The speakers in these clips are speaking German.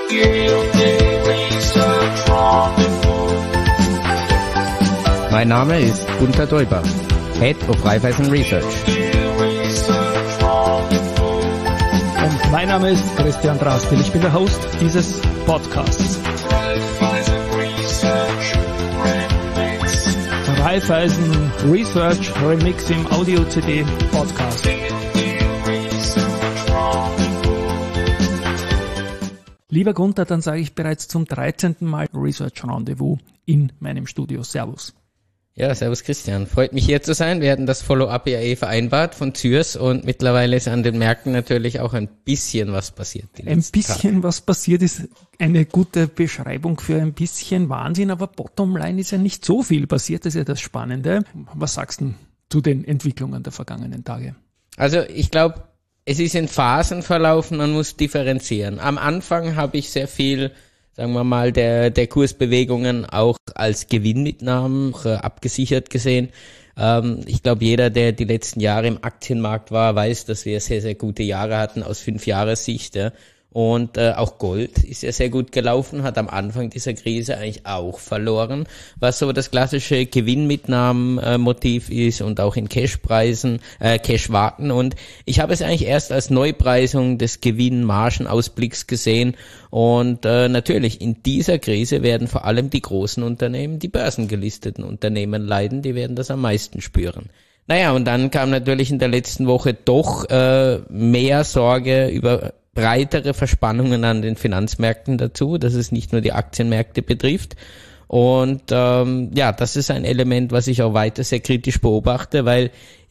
Mein Name ist Gunther Däuber, Head of Raiffeisen Research. Und mein Name ist Christian Drastil, ich bin der Host dieses Podcasts. Raiffeisen Research Remix im Audio-CD Podcast. Lieber Gunther, dann sage ich bereits zum 13. Mal Research Rendezvous in meinem Studio. Servus. Ja, servus Christian. Freut mich hier zu sein. Wir hatten das Follow-up ja vereinbart von Zürs und mittlerweile ist an den Märkten natürlich auch ein bisschen was passiert. Ein bisschen was passiert ist eine gute Beschreibung für ein bisschen Wahnsinn, aber bottomline ist ja nicht so viel passiert, das ist ja das Spannende. Was sagst du zu den Entwicklungen der vergangenen Tage? Also ich glaube, es ist in Phasen verlaufen, man muss differenzieren. Am Anfang habe ich sehr viel, sagen wir mal, der Kursbewegungen auch als Gewinnmitnahmen abgesichert gesehen. Ich glaube, jeder, der die letzten Jahre im Aktienmarkt war, weiß, dass wir sehr, sehr gute Jahre hatten aus 5-Jahressicht. Ja. Und auch Gold ist ja sehr gut gelaufen, hat am Anfang dieser Krise eigentlich auch verloren, was so das klassische Gewinnmitnahmen-Motiv ist und auch in Cashpreisen, Cashwarten. Und ich habe es eigentlich erst als Neupreisung des Gewinnmargenausblicks gesehen. Und natürlich, in dieser Krise werden vor allem die großen Unternehmen, die börsengelisteten Unternehmen leiden, die werden das am meisten spüren. Naja, und dann kam natürlich in der letzten Woche doch mehr Sorge über breitere Verspannungen an den Finanzmärkten dazu, dass es nicht nur die Aktienmärkte betrifft. Und das ist ein Element, was ich auch weiter sehr kritisch beobachte, weil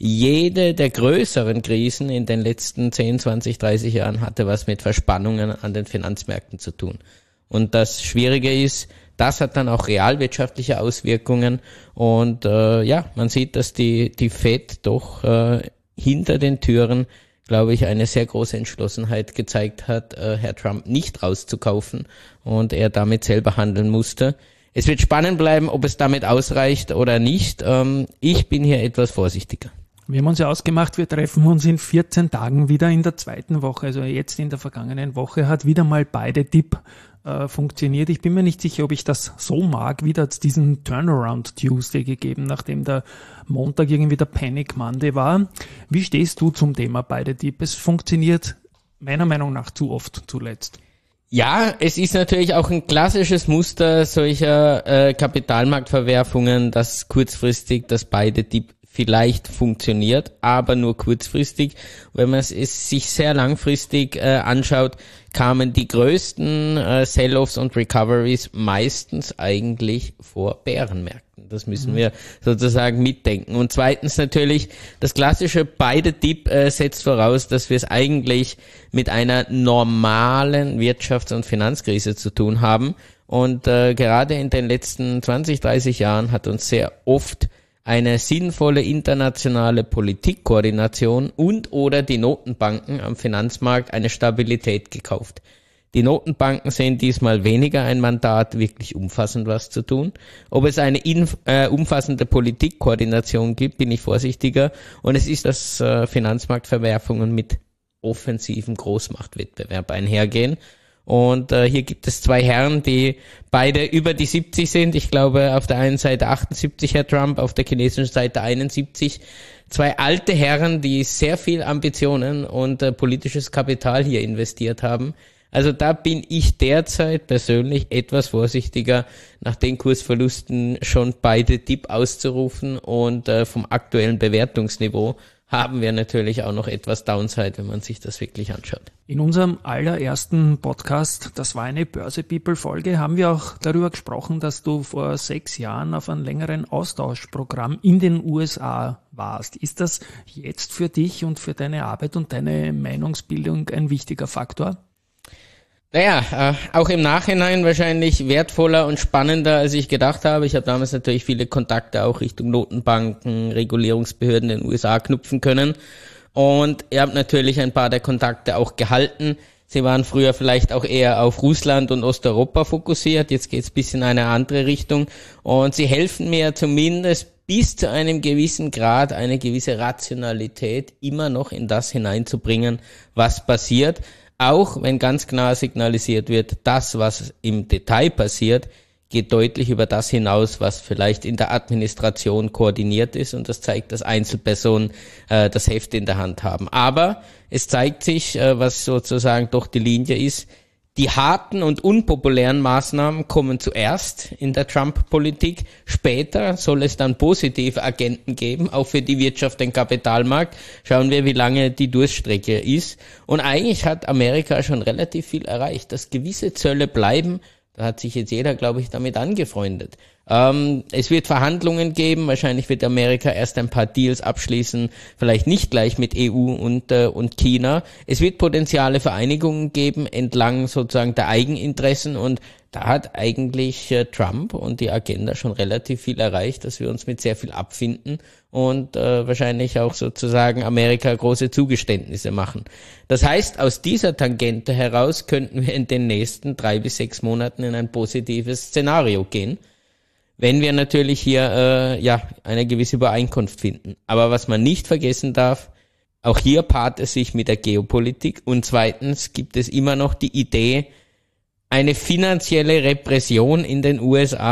jede der größeren Krisen in den letzten 10, 20, 30 Jahren hatte was mit Verspannungen an den Finanzmärkten zu tun. Und das Schwierige ist, das hat dann auch realwirtschaftliche Auswirkungen. Und man sieht, dass die Fed doch hinter den Türen, glaube ich, eine sehr große Entschlossenheit gezeigt hat, Herr Trump nicht rauszukaufen und er damit selber handeln musste. Es wird spannend bleiben, ob es damit ausreicht oder nicht. Ich bin hier etwas vorsichtiger. Wir haben uns ja ausgemacht, wir treffen uns in 14 Tagen wieder in der zweiten Woche. Also jetzt in der vergangenen Woche hat wieder mal beide Dip funktioniert. Ich bin mir nicht sicher, ob ich das so mag. Wieder hat es diesen Turnaround Tuesday gegeben, nachdem der Montag irgendwie der Panic Monday war. Wie stehst du zum Thema beide Dip? Es funktioniert meiner Meinung nach zu oft zuletzt. Ja, es ist natürlich auch ein klassisches Muster solcher Kapitalmarktverwerfungen, dass kurzfristig das beide Dip vielleicht funktioniert, aber nur kurzfristig. Wenn man es sich sehr langfristig anschaut, kamen die größten Sell-offs und Recoveries meistens eigentlich vor Bärenmärkten. Das müssen wir sozusagen mitdenken. Und zweitens natürlich, das klassische beide Dip setzt voraus, dass wir es eigentlich mit einer normalen Wirtschafts- und Finanzkrise zu tun haben. Und gerade in den letzten 20, 30 Jahren hat uns sehr oft eine sinnvolle internationale Politikkoordination und oder die Notenbanken am Finanzmarkt eine Stabilität gekauft. Die Notenbanken sehen diesmal weniger ein Mandat, wirklich umfassend was zu tun. Ob es eine umfassende Politikkoordination gibt, bin ich vorsichtiger. Und es ist, dass Finanzmarktverwerfungen mit offensivem Großmachtwettbewerb einhergehen. Und hier gibt es zwei Herren, die beide über die 70 sind. Ich glaube, auf der einen Seite 78 Herr Trump, auf der chinesischen Seite 71. Zwei alte Herren, die sehr viel Ambitionen und politisches Kapital hier investiert haben. Also da bin ich derzeit persönlich etwas vorsichtiger, nach den Kursverlusten schon beide Dip auszurufen. Und vom aktuellen Bewertungsniveau haben wir natürlich auch noch etwas Downside, wenn man sich das wirklich anschaut. In unserem allerersten Podcast, das war eine Börse-People-Folge, haben wir auch darüber gesprochen, dass du vor 6 Jahren auf einem längeren Austauschprogramm in den USA warst. Ist das jetzt für dich und für deine Arbeit und deine Meinungsbildung ein wichtiger Faktor? Naja, auch im Nachhinein wahrscheinlich wertvoller und spannender, als ich gedacht habe. Ich habe damals natürlich viele Kontakte auch Richtung Notenbanken, Regulierungsbehörden in den USA knüpfen können. Und ihr habt natürlich ein paar der Kontakte auch gehalten. Sie waren früher vielleicht auch eher auf Russland und Osteuropa fokussiert. Jetzt geht's ein bisschen in eine andere Richtung. Und sie helfen mir zumindest bis zu einem gewissen Grad eine gewisse Rationalität immer noch in das hineinzubringen, was passiert. Auch wenn ganz klar signalisiert wird, das, was im Detail passiert, geht deutlich über das hinaus, was vielleicht in der Administration koordiniert ist, und das zeigt, dass Einzelpersonen das Heft in der Hand haben. Aber es zeigt sich, was sozusagen doch die Linie ist: Die harten und unpopulären Maßnahmen kommen zuerst in der Trump-Politik. Später soll es dann positive Agenten geben, auch für die Wirtschaft, den Kapitalmarkt. Schauen wir, wie lange die Durststrecke ist. Und eigentlich hat Amerika schon relativ viel erreicht. Dass gewisse Zölle bleiben, da hat sich jetzt jeder, glaube ich, damit angefreundet. Es wird Verhandlungen geben, wahrscheinlich wird Amerika erst ein paar Deals abschließen, vielleicht nicht gleich mit EU und China. Es wird potenzielle Vereinigungen geben entlang sozusagen der Eigeninteressen, und da hat eigentlich Trump und die Agenda schon relativ viel erreicht, dass wir uns mit sehr viel abfinden und wahrscheinlich auch sozusagen Amerika große Zugeständnisse machen. Das heißt, aus dieser Tangente heraus könnten wir in den nächsten 3 bis 6 Monaten in ein positives Szenario gehen, wenn wir natürlich hier eine gewisse Übereinkunft finden. Aber was man nicht vergessen darf, auch hier paart es sich mit der Geopolitik, und zweitens gibt es immer noch die Idee, eine finanzielle Repression in den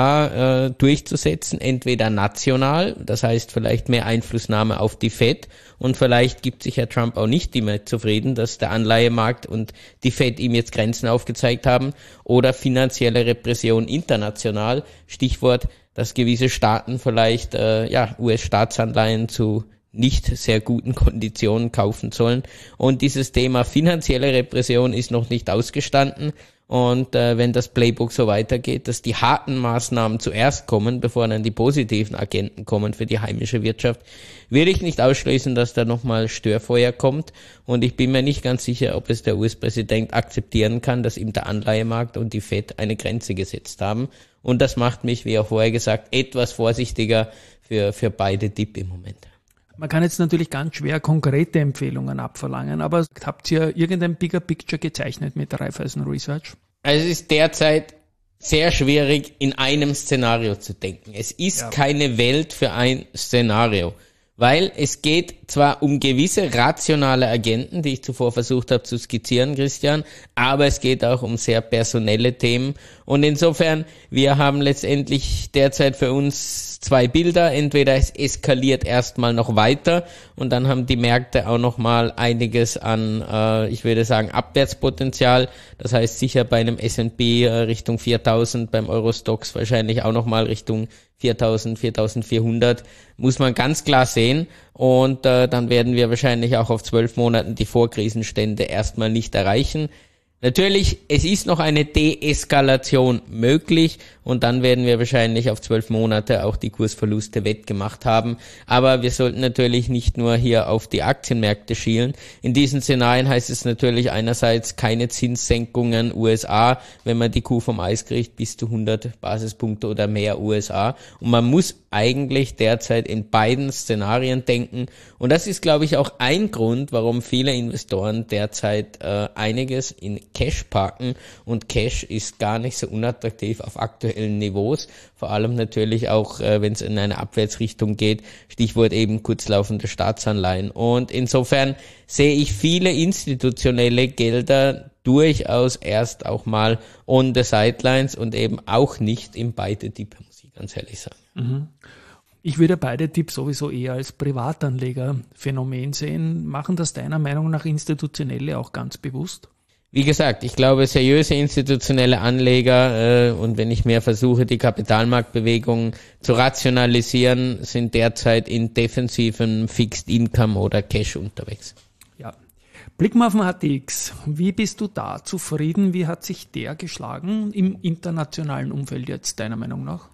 USA durchzusetzen, entweder national, das heißt vielleicht mehr Einflussnahme auf die Fed, und vielleicht gibt sich Herr Trump auch nicht immer zufrieden, dass der Anleihemarkt und die Fed ihm jetzt Grenzen aufgezeigt haben, oder finanzielle Repression international, Stichwort, dass gewisse Staaten vielleicht US-Staatsanleihen zu nicht sehr guten Konditionen kaufen sollen. Und dieses Thema finanzielle Repression ist noch nicht ausgestanden. Und wenn das Playbook so weitergeht, dass die harten Maßnahmen zuerst kommen, bevor dann die positiven Agenten kommen für die heimische Wirtschaft, will ich nicht ausschließen, dass da nochmal Störfeuer kommt. Und ich bin mir nicht ganz sicher, ob es der US-Präsident akzeptieren kann, dass ihm der Anleihemarkt und die Fed eine Grenze gesetzt haben. Und das macht mich, wie auch vorher gesagt, etwas vorsichtiger für beide Dip im Moment. Man kann jetzt natürlich ganz schwer konkrete Empfehlungen abverlangen, aber habt ihr irgendein Bigger Picture gezeichnet mit Raiffeisen Research? Also es ist derzeit sehr schwierig, in einem Szenario zu denken. Es ist keine Welt für ein Szenario, weil es geht zwar um gewisse rationale Agenten, die ich zuvor versucht habe zu skizzieren, Christian, aber es geht auch um sehr personelle Themen, und insofern, wir haben letztendlich derzeit für uns 2 Bilder: Entweder es eskaliert erstmal noch weiter, und dann haben die Märkte auch nochmal einiges an, ich würde sagen, Abwärtspotenzial. Das heißt sicher bei einem S&P Richtung 4000, beim Eurostoxx wahrscheinlich auch nochmal Richtung 4000, 4400, muss man ganz klar sehen. Und dann werden wir wahrscheinlich auch auf 12 Monaten die Vorkrisenstände erstmal nicht erreichen. Natürlich, es ist noch eine Deeskalation möglich, und dann werden wir wahrscheinlich auf 12 Monate auch die Kursverluste wettgemacht haben. Aber wir sollten natürlich nicht nur hier auf die Aktienmärkte schielen. In diesen Szenarien heißt es natürlich einerseits keine Zinssenkungen USA, wenn man die Kuh vom Eis kriegt, bis zu 100 Basispunkte oder mehr USA. Und man muss eigentlich derzeit in beiden Szenarien denken. Und das ist, glaube ich, auch ein Grund, warum viele Investoren derzeit einiges in Cash parken. Und Cash ist gar nicht so unattraktiv auf aktuellen Niveaus, vor allem natürlich auch, wenn es in eine Abwärtsrichtung geht, Stichwort eben kurzlaufende Staatsanleihen. Und insofern sehe ich viele institutionelle Gelder durchaus erst auch mal on the sidelines und eben auch nicht im Beide-Dip, muss ich ganz ehrlich sagen. Mhm. Ich würde beide Tipps sowieso eher als Privatanlegerphänomen sehen. Machen das deiner Meinung nach Institutionelle auch ganz bewusst? Wie gesagt, ich glaube, seriöse institutionelle Anleger, und wenn ich mehr versuche, die Kapitalmarktbewegungen zu rationalisieren, sind derzeit in defensiven Fixed Income oder Cash unterwegs. Ja. Blicken wir auf den ATX. Wie bist du da zufrieden? Wie hat sich der geschlagen im internationalen Umfeld jetzt, deiner Meinung nach?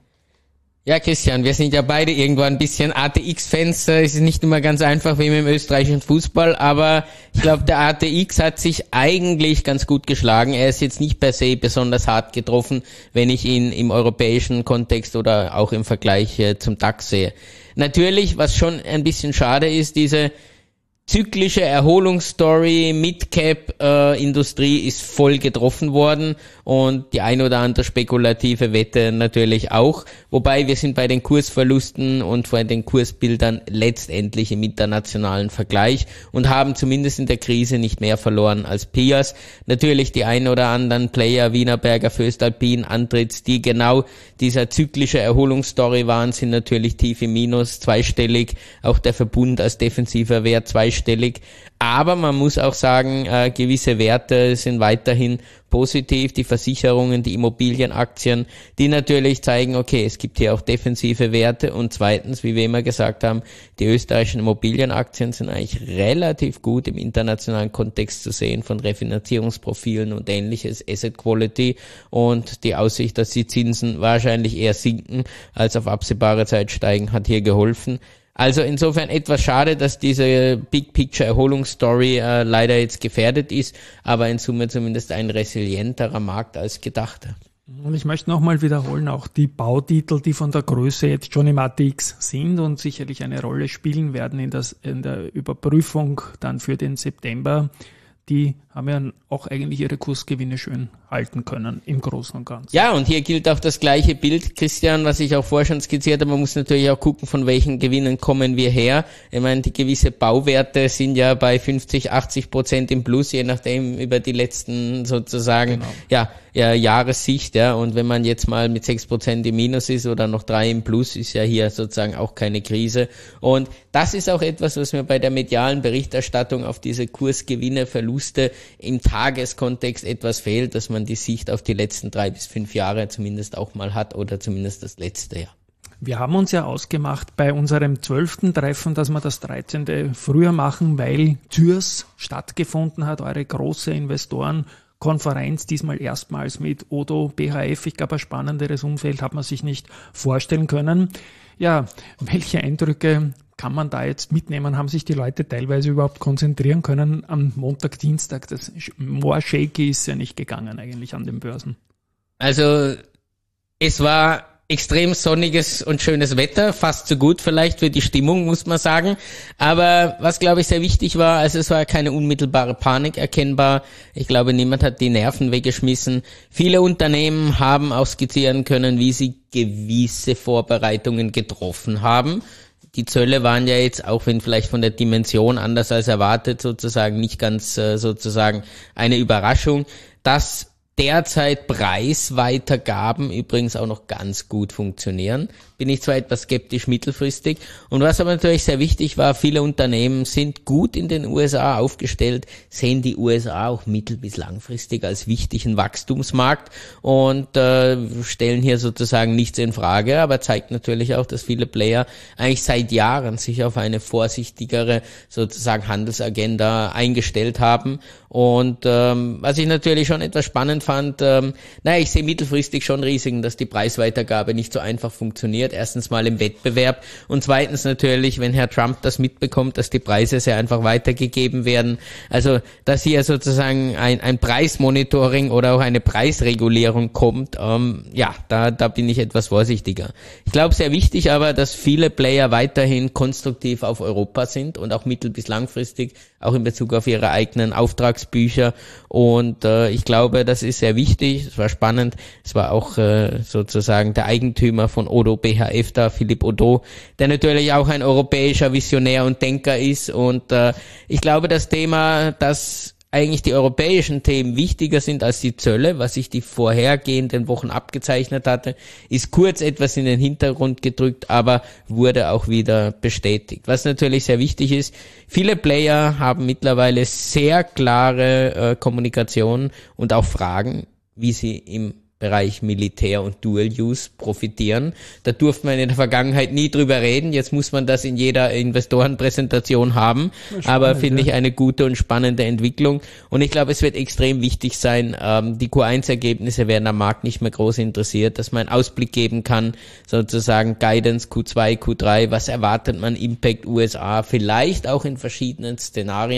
Ja, Christian, wir sind ja beide irgendwo ein bisschen ATX-Fans. Es ist nicht immer ganz einfach wie im österreichischen Fußball, aber ich glaube, der ATX hat sich eigentlich ganz gut geschlagen. Er ist jetzt nicht per se besonders hart getroffen, wenn ich ihn im europäischen Kontext oder auch im Vergleich zum DAX sehe. Natürlich, was schon ein bisschen schade ist, diese zyklische Erholungsstory, Mid-Cap-Industrie ist voll getroffen worden und die ein oder andere spekulative Wette natürlich auch. Wobei wir sind bei den Kursverlusten und bei den Kursbildern letztendlich im internationalen Vergleich und haben zumindest in der Krise nicht mehr verloren als Peers. Natürlich die ein oder anderen Player, Wienerberger, Voestalpine, Antritts, die genau dieser zyklische Erholungsstory waren, sind natürlich tief im Minus, zweistellig. Auch der Verbund als defensiver Wert zweistellig. Aber man muss auch sagen, gewisse Werte sind weiterhin positiv. Die Versicherungen, die Immobilienaktien, die natürlich zeigen, okay, es gibt hier auch defensive Werte. Und zweitens, wie wir immer gesagt haben, die österreichischen Immobilienaktien sind eigentlich relativ gut im internationalen Kontext zu sehen von Refinanzierungsprofilen und ähnliches, Asset Quality und die Aussicht, dass die Zinsen wahrscheinlich eher sinken als auf absehbare Zeit steigen, hat hier geholfen. Also insofern etwas schade, dass diese Big Picture Erholungsstory leider jetzt gefährdet ist, aber in Summe zumindest ein resilienterer Markt als gedacht. Und ich möchte nochmal wiederholen, auch die Bautitel, die von der Größe jetzt schon im ATX sind und sicherlich eine Rolle spielen werden in der Überprüfung dann für den September, die haben ja auch eigentlich ihre Kursgewinne schön halten können im Großen und Ganzen. Ja, und hier gilt auch das gleiche Bild, Christian, was ich auch vorher schon skizziert habe. Man muss natürlich auch gucken, von welchen Gewinnen kommen wir her. Ich meine, die gewisse Bauwerte sind ja bei 50-80% im Plus, je nachdem über die letzten sozusagen Jahressicht. Ja. Und wenn man jetzt mal mit 6% im Minus ist oder noch 3 im Plus, ist ja hier sozusagen auch keine Krise. Und das ist auch etwas, was mir bei der medialen Berichterstattung auf diese Kursgewinne, Verluste im Tageskontext etwas fehlt, dass man die Sicht auf die letzten 3 bis 5 Jahre zumindest auch mal hat oder zumindest das letzte Jahr. Wir haben uns ja ausgemacht bei unserem 12. Treffen, dass wir das 13. früher machen, weil Zürs stattgefunden hat, eure große Investorenkonferenz, diesmal erstmals mit Odo BHF. Ich glaube, ein spannenderes Umfeld hat man sich nicht vorstellen können. Ja, welche Eindrücke kann man da jetzt mitnehmen? Haben sich die Leute teilweise überhaupt konzentrieren können am Montag, Dienstag? Das more shaky ist ja nicht gegangen eigentlich an den Börsen. Also es war extrem sonniges und schönes Wetter, fast zu gut vielleicht für die Stimmung, muss man sagen. Aber was, glaube ich, sehr wichtig war, also es war keine unmittelbare Panik erkennbar. Ich glaube, niemand hat die Nerven weggeschmissen. Viele Unternehmen haben auch skizzieren können, wie sie gewisse Vorbereitungen getroffen haben. Die Zölle waren ja jetzt, auch wenn vielleicht von der Dimension anders als erwartet, sozusagen nicht ganz sozusagen eine Überraschung, dass derzeit Preisweitergaben übrigens auch noch ganz gut funktionieren. Bin ich zwar etwas skeptisch mittelfristig. Und was aber natürlich sehr wichtig war, viele Unternehmen sind gut in den USA aufgestellt, sehen die USA auch mittel- bis langfristig als wichtigen Wachstumsmarkt und stellen hier sozusagen nichts in Frage, aber zeigt natürlich auch, dass viele Player eigentlich seit Jahren sich auf eine vorsichtigere sozusagen Handelsagenda eingestellt haben. Und was ich natürlich schon etwas spannend fand, ich sehe mittelfristig schon Risiken, dass die Preisweitergabe nicht so einfach funktioniert. Erstens mal im Wettbewerb und zweitens natürlich, wenn Herr Trump das mitbekommt, dass die Preise sehr einfach weitergegeben werden. Also, dass hier sozusagen ein Preismonitoring oder auch eine Preisregulierung kommt, da bin ich etwas vorsichtiger. Ich glaube, sehr wichtig aber, dass viele Player weiterhin konstruktiv auf Europa sind und auch mittel- bis langfristig, auch in Bezug auf ihre eigenen Auftragsbücher. Und ich glaube, das ist sehr wichtig. Es war spannend. Es war auch sozusagen der Eigentümer von Odo BHF da, Philipp Odo, der natürlich auch ein europäischer Visionär und Denker ist. Und ich glaube, das Thema, dass eigentlich die europäischen Themen wichtiger sind als die Zölle, was sich die vorhergehenden Wochen abgezeichnet hatte, ist kurz etwas in den Hintergrund gedrückt, aber wurde auch wieder bestätigt. Was natürlich sehr wichtig ist, viele Player haben mittlerweile sehr klare Kommunikation und auch Fragen, wie sie im Bereich Militär und Dual Use profitieren. Da durfte man in der Vergangenheit nie drüber reden. Jetzt muss man das in jeder Investorenpräsentation haben. Spannend, aber finde ich eine gute und spannende Entwicklung. Und ich glaube, es wird extrem wichtig sein, die Q1-Ergebnisse werden am Markt nicht mehr groß interessiert, dass man einen Ausblick geben kann, sozusagen Guidance Q2, Q3, was erwartet man, Impact USA, vielleicht auch in verschiedenen Szenarien.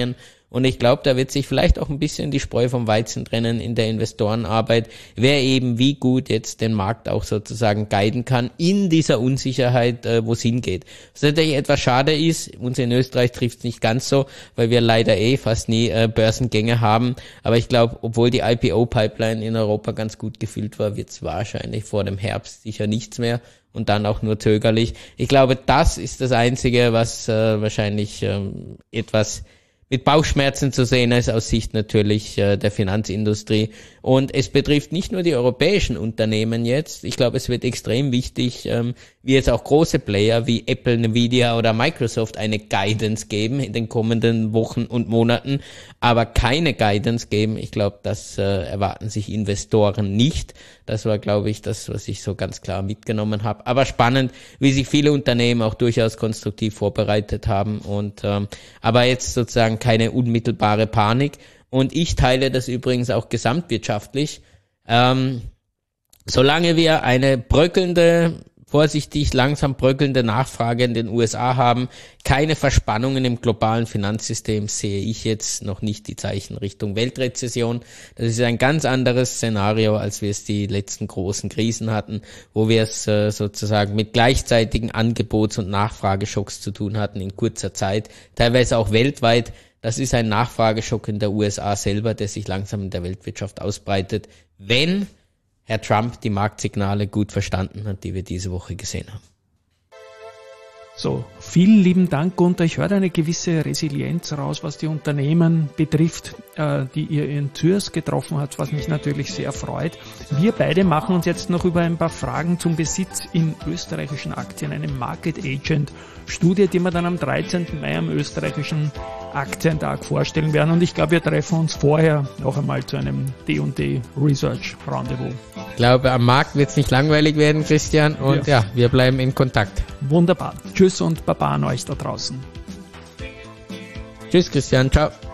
Und ich glaube, da wird sich vielleicht auch ein bisschen die Spreu vom Weizen trennen in der Investorenarbeit, wer eben wie gut jetzt den Markt auch sozusagen guiden kann in dieser Unsicherheit, wo es hingeht. Was natürlich etwas schade ist, uns in Österreich trifft es nicht ganz so, weil wir leider fast nie Börsengänge haben. Aber ich glaube, obwohl die IPO-Pipeline in Europa ganz gut gefüllt war, wird es wahrscheinlich vor dem Herbst sicher nichts mehr. Und dann auch nur zögerlich. Ich glaube, das ist das Einzige, was wahrscheinlich etwas mit Bauchschmerzen zu sehen ist, aus Sicht natürlich der Finanzindustrie. Und es betrifft nicht nur die europäischen Unternehmen jetzt. Ich glaube, es wird extrem wichtig, wie jetzt auch große Player wie Apple, Nvidia oder Microsoft eine Guidance geben in den kommenden Wochen und Monaten, aber keine Guidance geben. Ich glaube, das erwarten sich Investoren nicht. Das war, glaube ich, das, was ich so ganz klar mitgenommen habe. Aber spannend, wie sich viele Unternehmen auch durchaus konstruktiv vorbereitet haben. Und aber jetzt sozusagen keine unmittelbare Panik. Und ich teile das übrigens auch gesamtwirtschaftlich. Solange wir eine vorsichtig langsam bröckelnde Nachfrage in den USA haben, keine Verspannungen im globalen Finanzsystem, sehe ich jetzt noch nicht die Zeichen Richtung Weltrezession. Das ist ein ganz anderes Szenario, als wir es die letzten großen Krisen hatten, wo wir es sozusagen mit gleichzeitigen Angebots- und Nachfrageschocks zu tun hatten in kurzer Zeit, teilweise auch weltweit. Das ist ein Nachfrageschock in der USA selber, der sich langsam in der Weltwirtschaft ausbreitet, wenn Herr Trump die Marktsignale gut verstanden hat, die wir diese Woche gesehen haben. So, vielen lieben Dank, Gunther. Ich höre eine gewisse Resilienz raus, was die Unternehmen betrifft, die ihr in Zürs getroffen habt, was mich natürlich sehr freut. Wir beide machen uns jetzt noch über ein paar Fragen zum Besitz in österreichischen Aktien, eine Market Agent Studie, die wir dann am 13. Mai am österreichischen Aktientag vorstellen werden. Und ich glaube, wir treffen uns vorher noch einmal zu einem D&D Research Rendezvous. Ich glaube, am Markt wird es nicht langweilig werden, Christian. Und ja, wir bleiben in Kontakt. Wunderbar. Tschüss und Baba an euch da draußen. Tschüss, Christian. Ciao.